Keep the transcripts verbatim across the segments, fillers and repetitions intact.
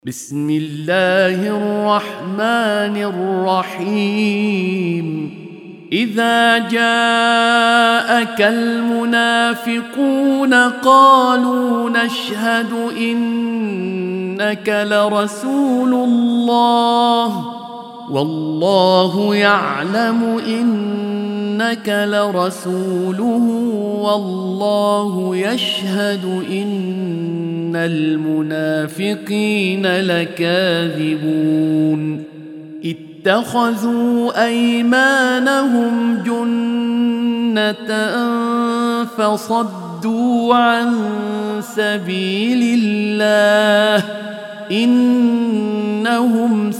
بسم الله الرحمن الرحيم إذا جاءك المنافقون قالوا نشهد إنك لرسول الله والله يعلم إنك لرسوله والله يشهد إن المنافقين لكاذبون اتخذوا أيمانهم جنة فصدوا عن سبيل الله إنهم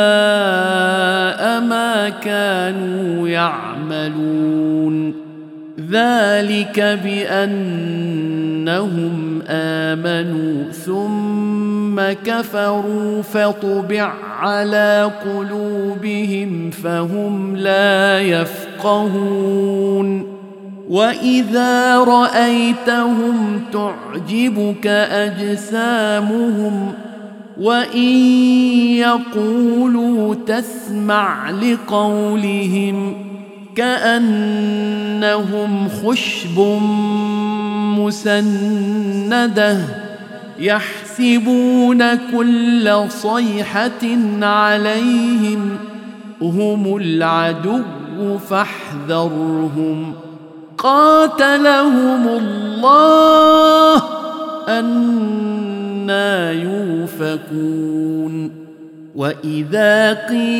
ساء ما كانوا يعملون ذلك بأنهم آمنوا ثم كفروا فطبع على قلوبهم فهم لا يفقهون وإذا رأيتهم تعجبك أجسامهم وإن يقولوا تسمع لقولهم كأنهم خشب مسندة يحسبون كل صيحة عليهم هم العدو فاحذرهم قاتلهم الله أنى يؤفكون وإذا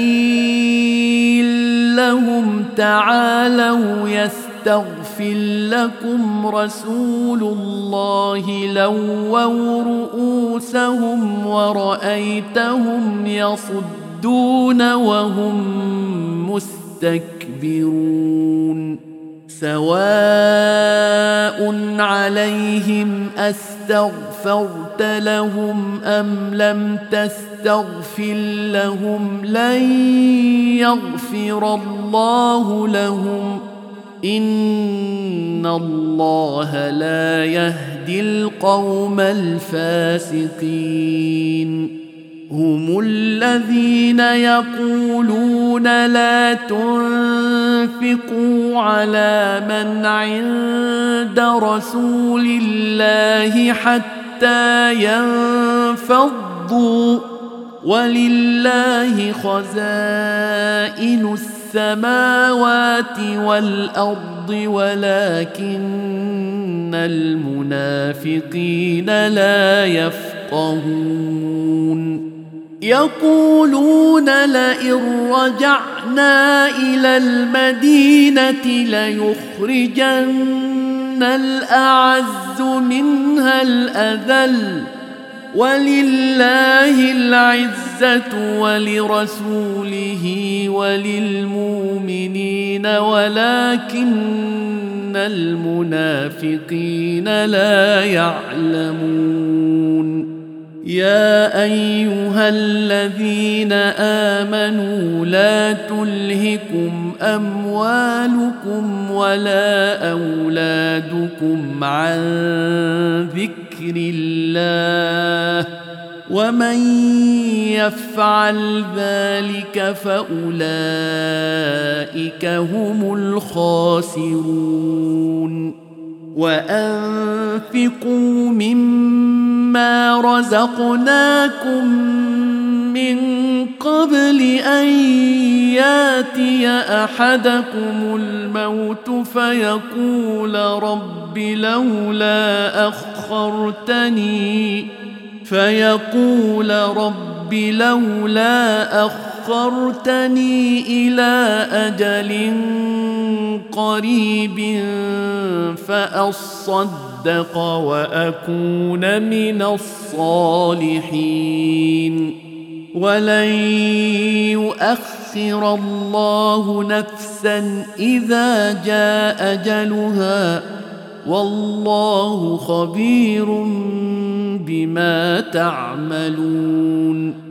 قيل لهم تعالوا يستغفر لكم رسول الله لووا رؤوسهم ورأيتهم يصدون وهم مستكبرون سواء عليهم أستغفرت لهم أم لم تستغفر لهم لن يغفر الله لهم إن الله لا يهدي القوم الفاسقين هم الذين يقولون لا تنفقوا على من عند رسول الله حتى ينفضوا ولله خزائن السماوات والأرض ولكن المنافقين لا يفقهون يقولون لئن رجعنا إلى المدينة ليخرجن الأعز منها الأذل ولله العزة ولرسوله وللمؤمنين ولكن المنافقين لا يعلمون يا أيها الذين آمنوا لا تلهكم أموالكم ولا أولادكم عن ذكر الله ومن يفعل ذلك فأولئك هم الخاسرون وأنفقوا مما رزقناكم من قبل أن ياتي أحدكم الموت فيقول رب لولا أخرتني فيقول رب لولا أخرتني إلى أجل قريب فأصدق وأكون من الصالحين ولن يؤخر الله نفسا إذا جاء أجلها والله خبير بما تعملون